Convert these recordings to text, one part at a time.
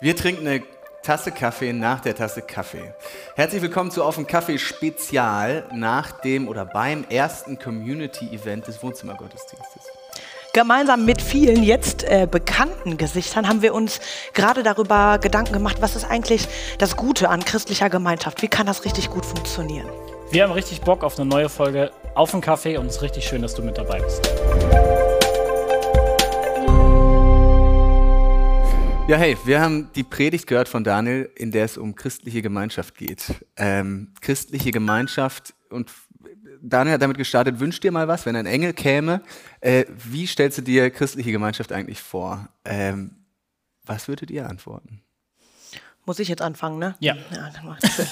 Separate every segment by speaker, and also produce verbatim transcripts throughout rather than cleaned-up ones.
Speaker 1: Wir trinken eine Tasse Kaffee nach der Tasse Kaffee. Herzlich willkommen zu Auf den Kaffee Spezial nach dem oder beim ersten Community-Event des Wohnzimmergottesdienstes.
Speaker 2: Gemeinsam mit vielen jetzt äh, bekannten Gesichtern haben wir uns gerade darüber Gedanken gemacht, was ist eigentlich das Gute an christlicher Gemeinschaft? Wie kann das richtig gut funktionieren?
Speaker 3: Wir haben richtig Bock auf eine neue Folge Auf den Kaffee und es ist richtig schön, dass du mit dabei bist.
Speaker 1: Ja, hey, wir haben die Predigt gehört von Daniel, in der es um christliche Gemeinschaft geht. Ähm, christliche Gemeinschaft, und Daniel hat damit gestartet, wünsch dir mal was, wenn ein Engel käme, äh, wie stellst du dir christliche Gemeinschaft eigentlich vor? Ähm, was würdet ihr antworten?
Speaker 2: Muss ich jetzt anfangen, ne?
Speaker 3: Ja.
Speaker 2: Ja, dann mach ich das.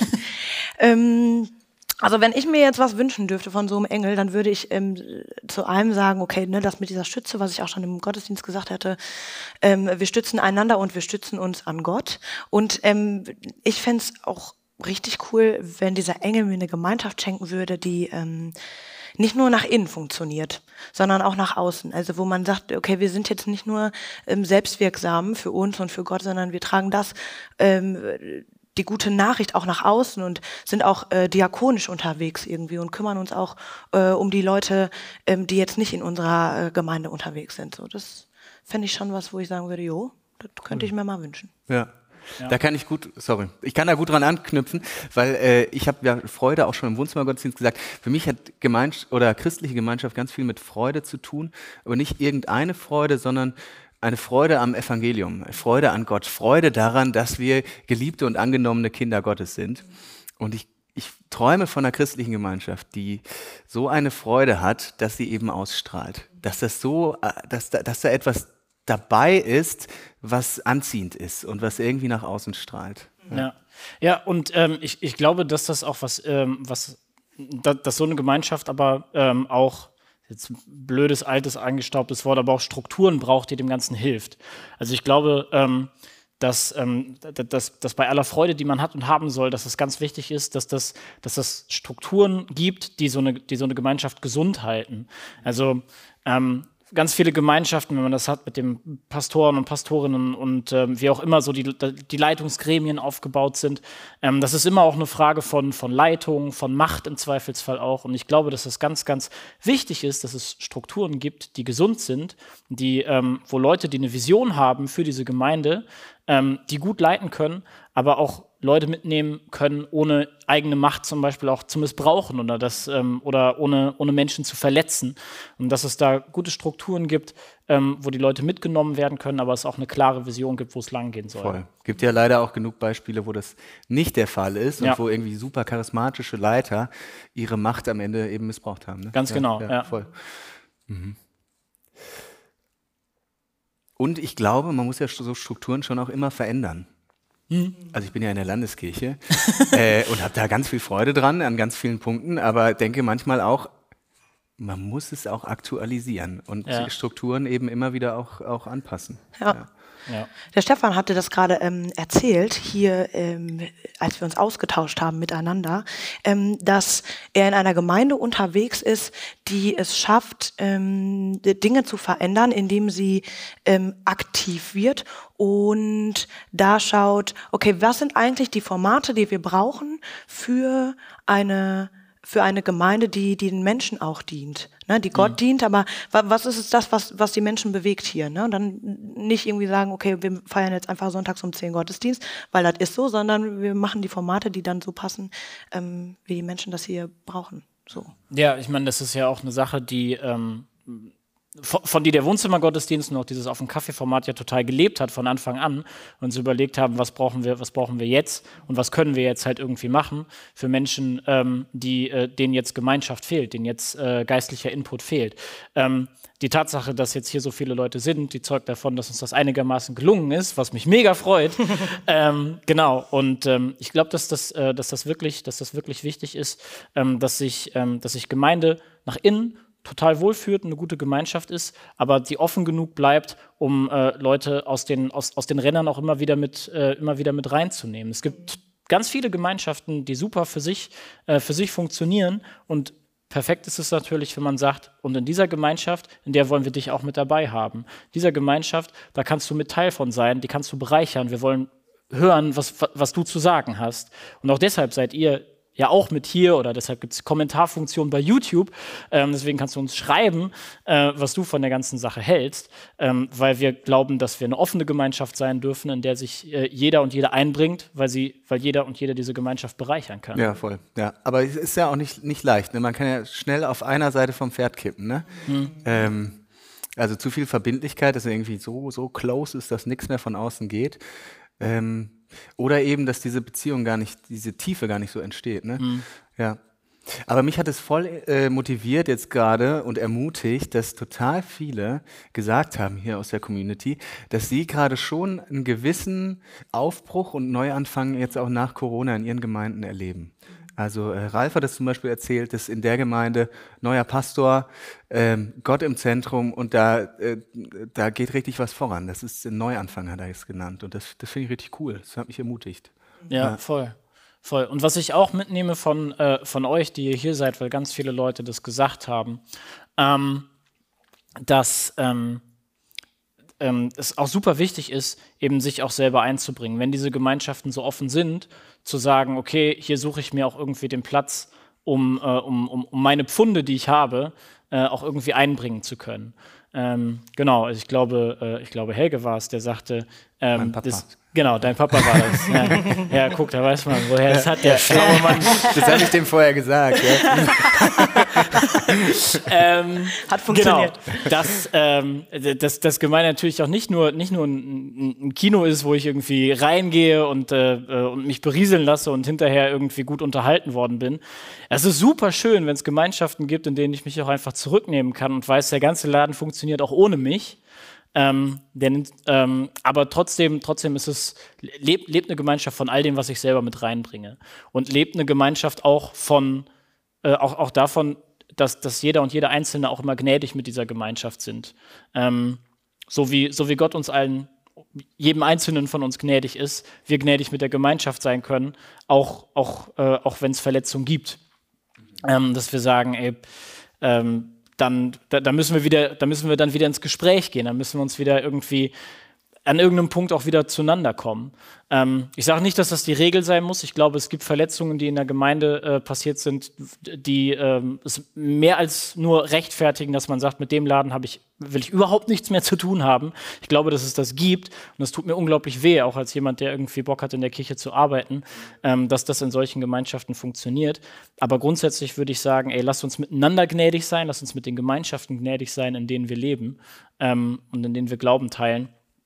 Speaker 2: ähm, Also wenn ich mir jetzt was wünschen dürfte von so einem Engel, dann würde ich ähm, zu allem sagen, okay, ne, das mit dieser Stütze, was ich auch schon im Gottesdienst gesagt hatte, ähm, wir stützen einander und wir stützen uns an Gott. Und ähm, ich fände es auch richtig cool, wenn dieser Engel mir eine Gemeinschaft schenken würde, die ähm, nicht nur nach innen funktioniert, sondern auch nach außen. Also wo man sagt, okay, wir sind jetzt nicht nur ähm, selbstwirksam für uns und für Gott, sondern wir tragen das ähm, die gute Nachricht auch nach außen und sind auch äh, diakonisch unterwegs irgendwie und kümmern uns auch äh, um die Leute, ähm, die jetzt nicht in unserer äh, Gemeinde unterwegs sind. So, das fände ich schon was, wo ich sagen würde, jo, das könnte ich mir mal wünschen.
Speaker 1: Ja.
Speaker 3: Ja.
Speaker 1: Da kann ich gut, sorry, ich kann da gut dran anknüpfen, weil äh, ich habe ja Freude auch schon im Wohnzimmergottesdienst gesagt. Für mich hat Gemeinschaft oder christliche Gemeinschaft ganz viel mit Freude zu tun, aber nicht irgendeine Freude, sondern eine Freude am Evangelium, Freude an Gott, Freude daran, dass wir geliebte und angenommene Kinder Gottes sind. Und ich, ich träume von einer christlichen Gemeinschaft, die so eine Freude hat, dass sie eben ausstrahlt. Dass das so, dass da, dass da etwas dabei ist, was anziehend ist und was irgendwie nach außen strahlt.
Speaker 3: Ja, ja, ja und ähm, ich, ich glaube, dass das auch was, ähm, was da, dass so eine Gemeinschaft aber ähm, auch jetzt ein blödes, altes, eingestaubtes Wort, aber auch Strukturen braucht, die dem Ganzen hilft. Also ich glaube, ähm, dass, ähm, dass, dass bei aller Freude, die man hat und haben soll, dass es ganz wichtig ist, dass das, dass das Strukturen gibt, die so eine, die so eine Gemeinschaft gesund halten. Also ähm, ganz viele Gemeinschaften, wenn man das hat mit den Pastoren und Pastorinnen und ähm, wie auch immer so die, die Leitungsgremien aufgebaut sind, ähm, das ist immer auch eine Frage von, von Leitung, von Macht im Zweifelsfall auch. Und ich glaube, dass es ganz, ganz wichtig ist, dass es Strukturen gibt, die gesund sind, die, ähm, wo Leute, die eine Vision haben für diese Gemeinde, ähm, die gut leiten können, aber auch Leute mitnehmen können, ohne eigene Macht zum Beispiel auch zu missbrauchen oder, das, ähm, oder ohne, ohne Menschen zu verletzen. Und dass es da gute Strukturen gibt, ähm, wo die Leute mitgenommen werden können, aber es auch eine klare Vision gibt, wo es lang gehen soll.
Speaker 1: Voll. Gibt ja leider auch genug Beispiele, wo das nicht der Fall ist und
Speaker 3: ja.
Speaker 1: wo irgendwie super charismatische Leiter ihre Macht am Ende eben missbraucht haben. Ne?
Speaker 3: Ganz
Speaker 1: ja,
Speaker 3: genau,
Speaker 1: ja.
Speaker 3: ja.
Speaker 1: Voll. Mhm. Und ich glaube, man muss ja so Strukturen schon auch immer verändern. Also ich bin ja in der Landeskirche äh, und habe da ganz viel Freude dran an ganz vielen Punkten, aber denke manchmal auch, man muss es auch aktualisieren und
Speaker 3: ja.
Speaker 1: Strukturen eben immer wieder auch, auch anpassen.
Speaker 2: Ja.
Speaker 1: Ja.
Speaker 3: Ja.
Speaker 2: Der Stefan hatte das gerade ähm, erzählt, hier, ähm, als wir uns ausgetauscht haben miteinander, ähm, dass er in einer Gemeinde unterwegs ist, die es schafft, ähm, Dinge zu verändern, indem sie ähm, aktiv wird und da schaut, okay, was sind eigentlich die Formate, die wir brauchen für eine für eine Gemeinde, die, die den Menschen auch dient, ne, die Gott mhm. dient, aber was ist es das, was, was die Menschen bewegt hier, ne? Und dann nicht irgendwie sagen, okay, wir feiern jetzt einfach sonntags um zehn Gottesdienst, weil das ist so, sondern wir machen die Formate, die dann so passen, ähm, wie die Menschen das hier brauchen. So.
Speaker 3: Ja, ich meine, das ist ja auch eine Sache, die ähm, von, von die der Wohnzimmergottesdienst und auch dieses Auf dem Kaffee-Format ja total gelebt hat von Anfang an und uns überlegt haben, was brauchen wir, was brauchen wir jetzt und was können wir jetzt halt irgendwie machen für Menschen, ähm, die, äh, denen jetzt Gemeinschaft fehlt, denen jetzt äh, geistlicher Input fehlt. Ähm, die Tatsache, dass jetzt hier so viele Leute sind, die zeugt davon, dass uns das einigermaßen gelungen ist, was mich mega freut. ähm, genau, und ähm, ich glaube, dass das, äh, dass, das wirklich, dass das wirklich wichtig ist, ähm, dass sich, ähm, dass sich Gemeinde nach innen total wohlfühlt, eine gute Gemeinschaft ist, aber die offen genug bleibt, um äh, Leute aus den, aus, aus den Rändern auch immer wieder mit, äh, immer wieder mit reinzunehmen. Es gibt ganz viele Gemeinschaften, die super für sich, äh, für sich funktionieren und perfekt ist es natürlich, wenn man sagt, und in dieser Gemeinschaft, in der wollen wir dich auch mit dabei haben. Dieser Gemeinschaft, da kannst du mit Teil von sein, die kannst du bereichern. Wir wollen hören, was, was du zu sagen hast. Und auch deshalb seid ihr ja auch mit hier, oder deshalb gibt es Kommentarfunktionen bei YouTube. Ähm, deswegen kannst du uns schreiben, äh, was du von der ganzen Sache hältst, ähm, weil wir glauben, dass wir eine offene Gemeinschaft sein dürfen, in der sich äh, jeder und jede einbringt, weil, sie, weil jeder und jede diese Gemeinschaft bereichern kann.
Speaker 1: Ja, voll. Ja. Aber es ist ja auch nicht, nicht leicht. Ne? Man kann ja schnell auf einer Seite vom Pferd kippen. Ne? Hm. Ähm, also zu viel Verbindlichkeit, dass irgendwie so, so close ist, dass nichts mehr von außen geht. Ähm, Oder eben, dass diese Beziehung gar nicht, diese Tiefe gar nicht so entsteht. Ne? Mhm. Ja. Aber mich hat es voll äh, motiviert jetzt gerade und ermutigt, dass total viele gesagt haben hier aus der Community, dass sie gerade schon einen gewissen Aufbruch und Neuanfang jetzt auch nach Corona in ihren Gemeinden erleben. Also äh, Ralf hat es zum Beispiel erzählt, dass in der Gemeinde neuer Pastor, ähm, Gott im Zentrum und da, äh, da geht richtig was voran. Das ist ein Neuanfang, hat er es genannt. Und das, das finde ich richtig cool. Das hat mich ermutigt.
Speaker 3: Ja, ja, voll. Voll. Und was ich auch mitnehme von, äh, von euch, die ihr hier seid, weil ganz viele Leute das gesagt haben, ähm, dass ähm, ähm, es auch super wichtig ist, eben sich auch selber einzubringen. Wenn diese Gemeinschaften so offen sind, zu sagen, okay, hier suche ich mir auch irgendwie den Platz, um, äh, um, um, um meine Pfunde, die ich habe, äh, auch irgendwie einbringen zu können. Ähm, genau, also ich glaube, äh, ich glaube, Helge war es, der sagte, ähm,
Speaker 1: mein Papa.
Speaker 3: Das, genau, dein Papa war das. Ja, ja, guck, da weiß man, woher das hat der schlaue Mann.
Speaker 1: Das habe ich dem vorher gesagt. Ja.
Speaker 3: ähm,
Speaker 2: hat funktioniert.
Speaker 3: Genau, dass ähm, das, das Gemeinde natürlich auch nicht nur, nicht nur ein, ein Kino ist, wo ich irgendwie reingehe und, äh, und mich berieseln lasse und hinterher irgendwie gut unterhalten worden bin. Es ist super schön, wenn es Gemeinschaften gibt, in denen ich mich auch einfach zurücknehmen kann und weiß, der ganze Laden funktioniert auch ohne mich. Ähm, denn, ähm, aber trotzdem, trotzdem ist es, lebt, lebt eine Gemeinschaft von all dem, was ich selber mit reinbringe. Und lebt eine Gemeinschaft auch von, äh, auch, auch davon, dass, dass jeder und jede Einzelne auch immer gnädig mit dieser Gemeinschaft sind. Ähm, so wie, so wie Gott uns allen, jedem Einzelnen von uns gnädig ist, wir gnädig mit der Gemeinschaft sein können, auch, auch, äh, auch wenn es Verletzungen gibt. Ähm, dass wir sagen, ey, ähm, Dann, da, da, müssen wir wieder, da müssen wir dann wieder ins Gespräch gehen, dann müssen wir uns wieder irgendwie an irgendeinem Punkt auch wieder zueinander kommen. Ähm, ich sage nicht, dass das die Regel sein muss. Ich glaube, es gibt Verletzungen, die in der Gemeinde äh, passiert sind, die ähm, es mehr als nur rechtfertigen, dass man sagt, mit dem Laden habe ich, will ich überhaupt nichts mehr zu tun haben. Ich glaube, dass es das gibt und das tut mir unglaublich weh, auch als jemand, der irgendwie Bock hat, in der Kirche zu arbeiten, ähm, dass das in solchen Gemeinschaften funktioniert. Aber grundsätzlich würde ich sagen, ey, lasst uns miteinander gnädig sein, lasst uns mit den Gemeinschaften gnädig sein, in denen wir leben ähm, und in denen wir Glauben teilen.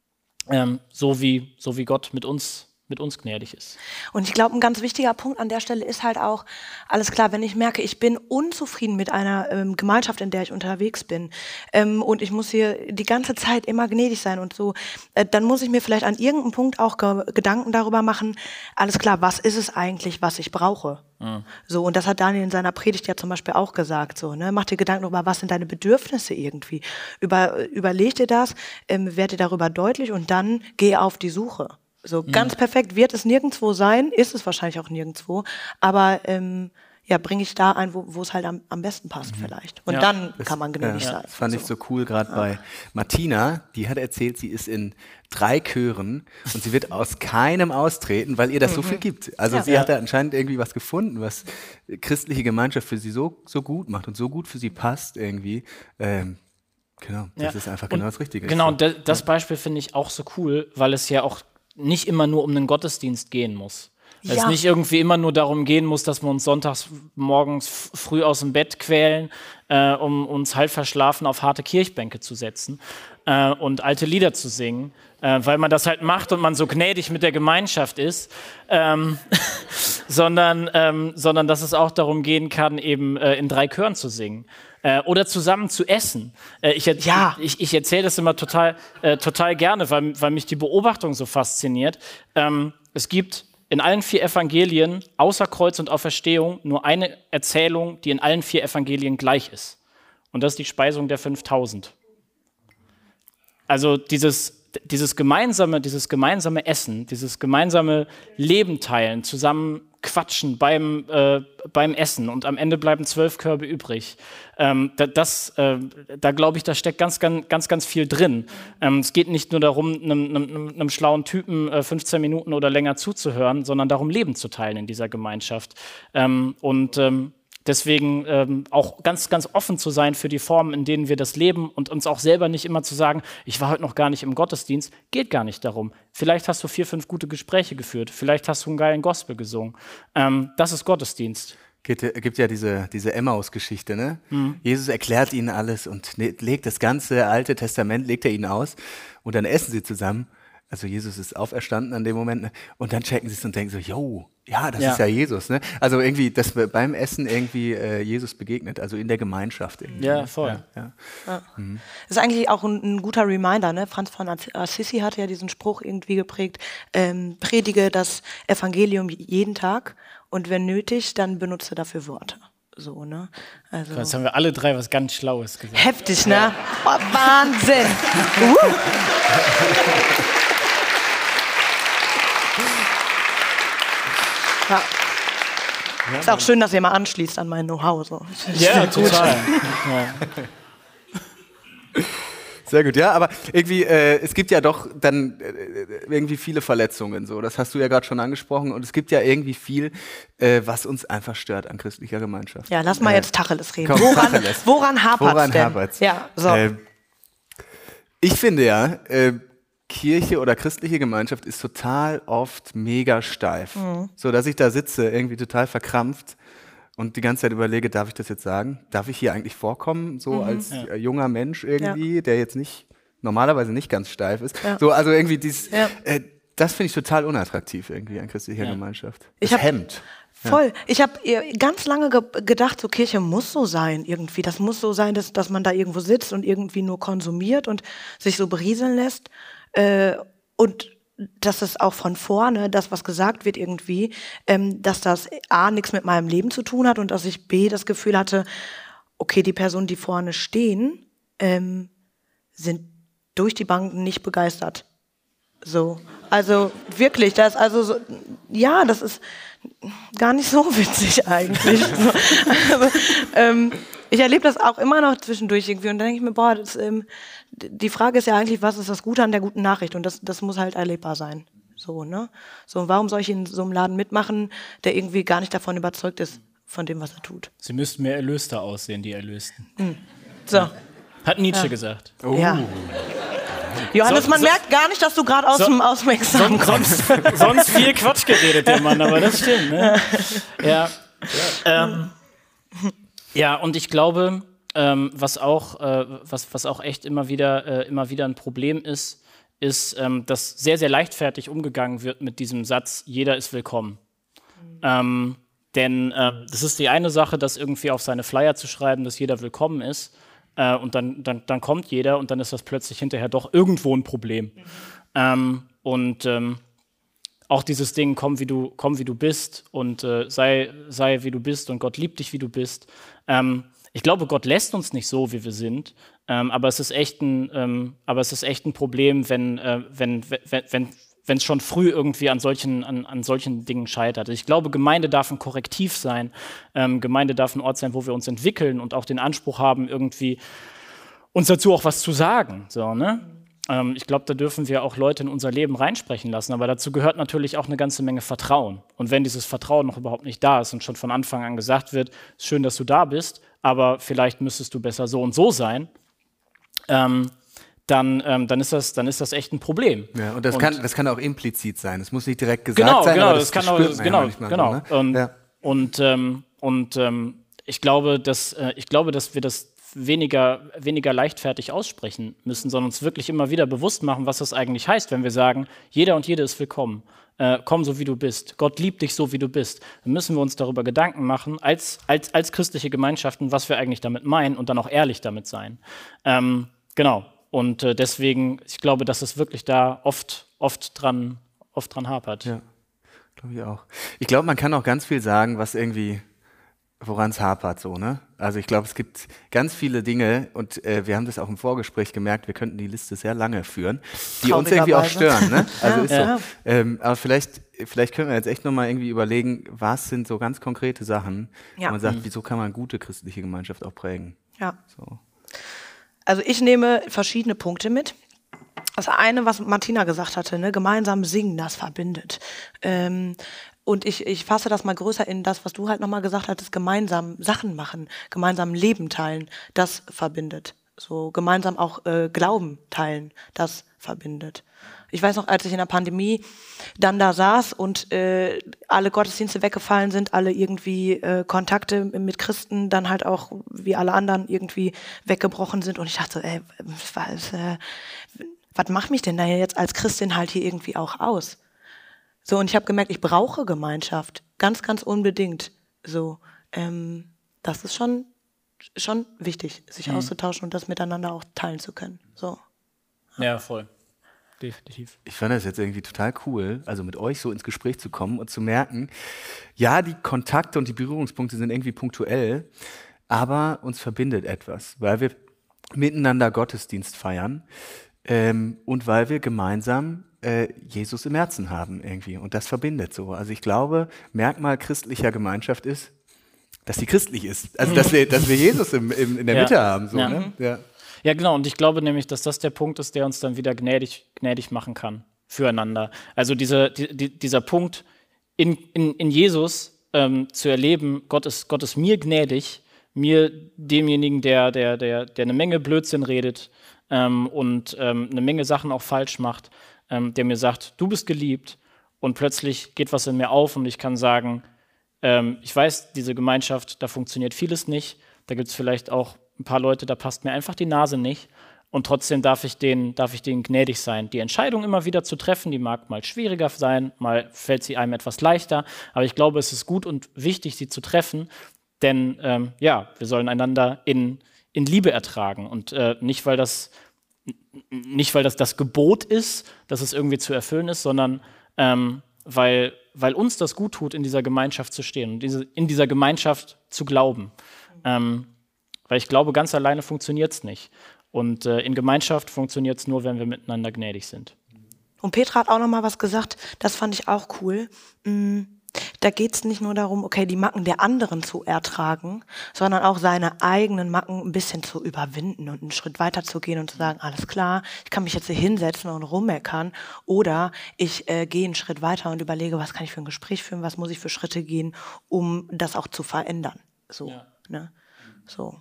Speaker 3: Ähm, so wie, so wie Gott mit uns, mit uns gnädig ist.
Speaker 2: Und ich glaube, ein ganz wichtiger Punkt an der Stelle ist halt auch, alles klar, wenn ich merke, ich bin unzufrieden mit einer ähm, Gemeinschaft, in der ich unterwegs bin ähm, und ich muss hier die ganze Zeit immer gnädig sein und so, äh, dann muss ich mir vielleicht an irgendeinem Punkt auch ge- Gedanken darüber machen, alles klar, was ist es eigentlich, was ich brauche? Mhm. So, und das hat Daniel in seiner Predigt ja zum Beispiel auch gesagt, so, ne, mach dir Gedanken darüber, was sind deine Bedürfnisse irgendwie, Über, überleg dir das, ähm, werd dir darüber deutlich und dann geh auf die Suche. So ganz mhm. perfekt wird es nirgendwo sein, ist es wahrscheinlich auch nirgendwo, aber ähm, ja, bringe ich da ein, wo, wo es halt am, am besten passt mhm. vielleicht. Und ja. dann das, kann man gnädig
Speaker 1: ja,
Speaker 2: sein.
Speaker 1: Das fand
Speaker 2: so.
Speaker 1: ich so cool, gerade ja. bei Martina, die hat erzählt, sie ist in drei Chören und sie wird aus keinem austreten, weil ihr das mhm. so viel gibt. Also ja. sie ja. hat da anscheinend irgendwie was gefunden, was christliche Gemeinschaft für sie so, so gut macht und so gut für sie passt irgendwie. Ähm, genau, das ja. ist einfach genau und das Richtige.
Speaker 3: Genau,
Speaker 1: so.
Speaker 3: das, das Beispiel finde ich auch so cool, weil es ja auch nicht immer nur um einen Gottesdienst gehen muss. Ja. Es nicht irgendwie immer nur darum gehen muss, dass wir uns sonntags morgens f- früh aus dem Bett quälen, äh, um uns halb verschlafen auf harte Kirchbänke zu setzen äh, und alte Lieder zu singen, äh, weil man das halt macht und man so gnädig mit der Gemeinschaft ist, ähm, sondern, ähm, sondern dass es auch darum gehen kann, eben äh, in drei Chören zu singen. Oder zusammen zu essen. Ich, ja. ich, ich erzähle das immer total, äh, total gerne, weil, weil mich die Beobachtung so fasziniert. Ähm, es gibt in allen vier Evangelien, außer Kreuz und Auferstehung, nur eine Erzählung, die in allen vier Evangelien gleich ist. Und das ist die Speisung der fünftausend. Also dieses, dieses, gemeinsame, dieses gemeinsame Essen, dieses gemeinsame Leben teilen, zusammen quatschen beim, äh, beim Essen und am Ende bleiben zwölf Körbe übrig. Ähm, da das, äh, da glaube ich, da steckt ganz, ganz, ganz, ganz viel drin. Ähm, es geht nicht nur darum, einem, einem, einem schlauen Typen äh, fünfzehn Minuten oder länger zuzuhören, sondern darum, Leben zu teilen in dieser Gemeinschaft. Ähm, und ähm, Deswegen ähm, auch ganz, ganz offen zu sein für die Formen, in denen wir das leben und uns auch selber nicht immer zu sagen, ich war heute noch gar nicht im Gottesdienst, geht gar nicht darum. Vielleicht hast du vier, fünf gute Gespräche geführt, vielleicht hast du einen geilen Gospel gesungen. Ähm, das ist Gottesdienst.
Speaker 1: Es gibt ja diese, diese Emmaus-Geschichte, ne? Mhm. Jesus erklärt ihnen alles und ne, legt das ganze Alte Testament, legt er ihnen aus und dann essen sie zusammen. Also Jesus ist auferstanden an dem Moment, ne? Und dann checken sie es und denken so, yo, ja, das ja. ist ja Jesus, ne? Also irgendwie, dass wir beim Essen irgendwie äh, Jesus begegnet, also in der Gemeinschaft irgendwie.
Speaker 3: Ja, voll.
Speaker 1: Ja, ja.
Speaker 2: Ja. Mhm. Das ist eigentlich auch ein, ein guter Reminder, ne? Franz von Assisi hat ja diesen Spruch irgendwie geprägt, ähm, predige das Evangelium jeden Tag und wenn nötig, dann benutze dafür Worte. So, ne? Also
Speaker 3: jetzt haben wir alle drei was ganz Schlaues gesagt.
Speaker 2: Heftig, ne? Ja. Oh, Wahnsinn! uh. Ja. Ja, ist auch schön, dass ihr mal anschließt an mein Know-how. So.
Speaker 3: Ja, total. Ja.
Speaker 1: Sehr gut, ja, aber irgendwie, äh, es gibt ja doch dann äh, irgendwie viele Verletzungen, so, das hast du ja gerade schon angesprochen und es gibt ja irgendwie viel, äh, was uns einfach stört an christlicher Gemeinschaft.
Speaker 2: Ja, lass mal äh, jetzt Tacheles reden.
Speaker 1: Komm,
Speaker 2: woran,
Speaker 1: Tacheles.
Speaker 2: woran hapert's
Speaker 1: woran
Speaker 2: denn?
Speaker 1: Hapert's?
Speaker 2: Ja, so.
Speaker 1: Äh, ich finde ja, äh, Kirche oder christliche Gemeinschaft ist total oft mega steif. Mhm. So, dass ich da sitze, irgendwie total verkrampft und die ganze Zeit überlege, darf ich das jetzt sagen? Darf ich hier eigentlich vorkommen, so mhm. als ja. junger Mensch irgendwie, ja. der jetzt nicht, normalerweise nicht ganz steif ist. Ja. So, also irgendwie dieses, ja. äh, das finde ich total unattraktiv irgendwie an christlicher ja. Gemeinschaft. Das
Speaker 2: ich hab,
Speaker 1: hemmt.
Speaker 2: Voll. Ich habe ganz lange ge gedacht, so Kirche muss so sein irgendwie. Das muss so sein, dass, dass man da irgendwo sitzt und irgendwie nur konsumiert und sich so berieseln lässt. Äh, und dass es auch von vorne, das, was gesagt wird irgendwie, ähm, dass das A, nichts mit meinem Leben zu tun hat und dass ich B, das Gefühl hatte, okay, die Personen, die vorne stehen, ähm, sind durch die Banken nicht begeistert. So. Also wirklich, das also so, ja, das ist gar nicht so witzig eigentlich. so. Also, ähm, ich erlebe das auch immer noch zwischendurch irgendwie und dann denke ich mir, boah, das, ähm, die Frage ist ja eigentlich, was ist das Gute an der guten Nachricht? Und das, das muss halt erlebbar sein. So, ne? So, und warum soll ich in so einem Laden mitmachen, der irgendwie gar nicht davon überzeugt ist, von dem, was er tut?
Speaker 3: Sie müssten mehr erlöster aussehen, die Erlösten.
Speaker 2: Hm. So. Ja.
Speaker 3: Hat Nietzsche
Speaker 2: ja.
Speaker 3: gesagt.
Speaker 1: Oh.
Speaker 2: Ja. Johannes,
Speaker 3: so,
Speaker 2: man
Speaker 3: so,
Speaker 2: merkt gar nicht, dass du gerade aus,
Speaker 3: so,
Speaker 2: dem, aus dem Examen
Speaker 3: sonst,
Speaker 2: kommst.
Speaker 3: Sonst, sonst viel Quatsch geredet, der Mann, aber das stimmt. Ne? Ja. Ja. Ähm, ja, und ich glaube, ähm, was, auch, äh, was, was auch echt immer wieder, äh, immer wieder ein Problem ist, ist, ähm, dass sehr, sehr leichtfertig umgegangen wird mit diesem Satz, jeder ist willkommen. Mhm. Ähm, denn äh, das ist die eine Sache, das irgendwie auf seine Flyer zu schreiben, dass jeder willkommen ist. Äh, und dann, dann, dann kommt jeder und dann ist das plötzlich hinterher doch irgendwo ein Problem. Mhm. Ähm, und ähm, auch dieses Ding, komm wie du, komm wie du bist und äh, sei, sei wie du bist und Gott liebt dich, wie du bist. Ähm, ich glaube, Gott lässt uns nicht so, wie wir sind, ähm, aber es ist echt ein, ähm, aber es ist echt ein Problem, wenn äh, wenn wenn wenn wenn es schon früh irgendwie an solchen an, an solchen Dingen scheitert. Ich glaube, Gemeinde darf ein Korrektiv sein. Ähm, Gemeinde darf ein Ort sein, wo wir uns entwickeln und auch den Anspruch haben, irgendwie uns dazu auch was zu sagen. So, ne? Ähm, ich glaube, da dürfen wir auch Leute in unser Leben reinsprechen lassen, aber dazu gehört natürlich auch eine ganze Menge Vertrauen. Und wenn dieses Vertrauen noch überhaupt nicht da ist und schon von Anfang an gesagt wird, ist schön, dass du da bist, aber vielleicht müsstest du besser so und so sein, ähm, dann, ähm, dann, ist das, dann ist das echt ein Problem.
Speaker 1: Ja, und das, und kann, das kann auch implizit sein. Es muss nicht direkt gesagt
Speaker 3: genau,
Speaker 1: sein,
Speaker 3: genau,
Speaker 1: aber
Speaker 3: das,
Speaker 1: das
Speaker 3: kann auch,
Speaker 1: spürt man
Speaker 3: genau,
Speaker 1: ja manchmal
Speaker 3: genau.
Speaker 1: so, ne?
Speaker 3: Und,
Speaker 1: ja.
Speaker 3: und, ähm, und ähm, ich glaube, dass, äh, ich glaube, dass wir das weniger, weniger leichtfertig aussprechen müssen, sondern uns wirklich immer wieder bewusst machen, was das eigentlich heißt, wenn wir sagen, jeder und jede ist willkommen. Äh, komm so, wie du bist. Gott liebt dich so, wie du bist. Dann müssen wir uns darüber Gedanken machen, als, als, als christliche Gemeinschaften, was wir eigentlich damit meinen und dann auch ehrlich damit sein. Ähm, genau. Und äh, deswegen, ich glaube, dass es wirklich da oft, oft, dran, oft dran hapert.
Speaker 1: Ja, glaube ich auch. Ich glaube, man kann auch ganz viel sagen, was irgendwie woran es hapert, so, ne? Also ich glaube, es gibt ganz viele Dinge und äh, wir haben das auch im Vorgespräch gemerkt, wir könnten die Liste sehr lange führen, die uns irgendwie auch stören, ne? Also
Speaker 2: Ja,
Speaker 1: ist
Speaker 2: ja.
Speaker 1: so. Ähm, aber vielleicht, vielleicht können wir jetzt echt nochmal irgendwie überlegen, was sind so ganz konkrete Sachen,
Speaker 2: Ja.
Speaker 1: wo man sagt, wieso kann man gute christliche Gemeinschaft auch prägen?
Speaker 2: Ja.
Speaker 1: So.
Speaker 2: Also ich nehme verschiedene Punkte mit. Das eine, was Martina gesagt hatte, ne, gemeinsam singen, das verbindet. Ähm, und ich, ich fasse das mal größer in das, was du halt nochmal gesagt hattest, gemeinsam Sachen machen, gemeinsam Leben teilen, das verbindet. So gemeinsam auch äh, Glauben teilen, das verbindet. Ich weiß noch, als ich in der Pandemie dann da saß und äh, alle Gottesdienste weggefallen sind, alle irgendwie äh, Kontakte mit Christen dann halt auch wie alle anderen irgendwie weggebrochen sind und ich dachte so, ey, was, äh, was macht mich denn da jetzt als Christin halt hier irgendwie auch aus? So, und ich habe gemerkt, ich brauche Gemeinschaft, ganz, ganz unbedingt. So, ähm, das ist schon, schon wichtig, sich
Speaker 3: Mhm.
Speaker 2: auszutauschen und das miteinander auch teilen zu können. So.
Speaker 3: Ja, voll. Definitiv.
Speaker 1: Ich fand das jetzt irgendwie total cool, also mit euch so ins Gespräch zu kommen und zu merken, ja, die Kontakte und die Berührungspunkte sind irgendwie punktuell, aber uns verbindet etwas, weil wir miteinander Gottesdienst feiern ähm, und weil wir gemeinsam äh, Jesus im Herzen haben irgendwie und das verbindet so. Also ich glaube, Merkmal christlicher Gemeinschaft ist, dass sie christlich ist, also dass wir, dass wir Jesus im, im, in der
Speaker 3: Ja.
Speaker 1: Mitte haben. So,
Speaker 3: Ja.
Speaker 1: ne? Ja.
Speaker 3: Ja, genau. Und ich glaube nämlich, dass das der Punkt ist, der uns dann wieder gnädig, gnädig machen kann füreinander. Also diese, die, die, dieser Punkt, in, in, in Jesus ähm, zu erleben, Gott ist, Gott ist mir gnädig, mir, demjenigen, der, der, der, der eine Menge Blödsinn redet ähm, und ähm, eine Menge Sachen auch falsch macht, ähm, der mir sagt, du bist geliebt und plötzlich geht was in mir auf und ich kann sagen, ähm, ich weiß, diese Gemeinschaft, da funktioniert vieles nicht, da gibt es vielleicht auch ein paar Leute, da passt mir einfach die Nase nicht und trotzdem darf ich denen, darf ich denen gnädig sein. Die Entscheidung immer wieder zu treffen, die mag mal schwieriger sein, mal fällt sie einem etwas leichter, aber ich glaube, es ist gut und wichtig, sie zu treffen, denn ähm, ja, wir sollen einander in, in Liebe ertragen und äh, nicht, weil das nicht, weil das das Gebot ist, dass es irgendwie zu erfüllen ist, sondern ähm, weil, weil uns das gut tut, in dieser Gemeinschaft zu stehen und diese, in dieser Gemeinschaft zu glauben. Ähm, Weil ich glaube, ganz alleine funktioniert es nicht. Und äh, in Gemeinschaft funktioniert es nur, wenn wir miteinander gnädig sind.
Speaker 2: Und Petra hat auch noch mal was gesagt, das fand ich auch cool. Mm, Da geht es nicht nur darum, okay, die Macken der anderen zu ertragen, sondern auch seine eigenen Macken ein bisschen zu überwinden und einen Schritt weiter zu gehen und zu sagen, alles klar, ich kann mich jetzt hier hinsetzen und rummeckern oder ich äh, gehe einen Schritt weiter und überlege, was kann ich für ein Gespräch führen, was muss ich für Schritte gehen, um das auch zu verändern. So,
Speaker 3: Ja.
Speaker 2: ne? So.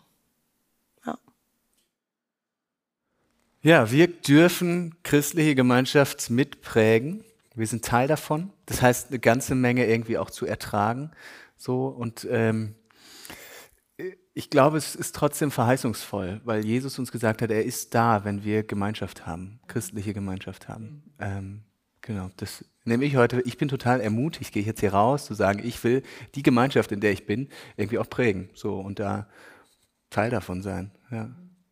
Speaker 1: Ja, wir dürfen christliche Gemeinschaft mitprägen. Wir sind Teil davon. Das heißt, eine ganze Menge irgendwie auch zu ertragen. So und ähm, ich glaube, es ist trotzdem verheißungsvoll, weil Jesus uns gesagt hat, er ist da, wenn wir Gemeinschaft haben, christliche Gemeinschaft haben. Ähm, genau, das nehme ich heute. Ich bin total ermutigt, gehe ich jetzt hier raus, zu sagen, ich will die Gemeinschaft, in der ich bin, irgendwie auch prägen. So und da Teil davon sein. Ja.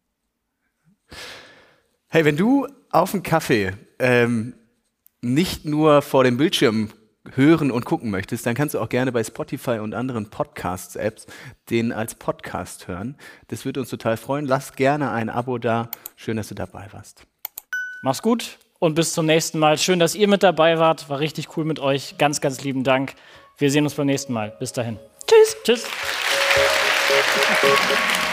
Speaker 1: Hey, wenn du auf dem Kaffee ähm, nicht nur vor dem Bildschirm hören und gucken möchtest, dann kannst du auch gerne bei Spotify und anderen Podcasts-Apps den als Podcast hören. Das würde uns total freuen. Lass gerne ein Abo da. Schön, dass du dabei warst.
Speaker 3: Mach's gut und bis zum nächsten Mal. Schön, dass ihr mit dabei wart. War richtig cool mit euch. Ganz, ganz lieben Dank. Wir sehen uns beim nächsten Mal. Bis dahin.
Speaker 2: Tschüss.
Speaker 3: Tschüss.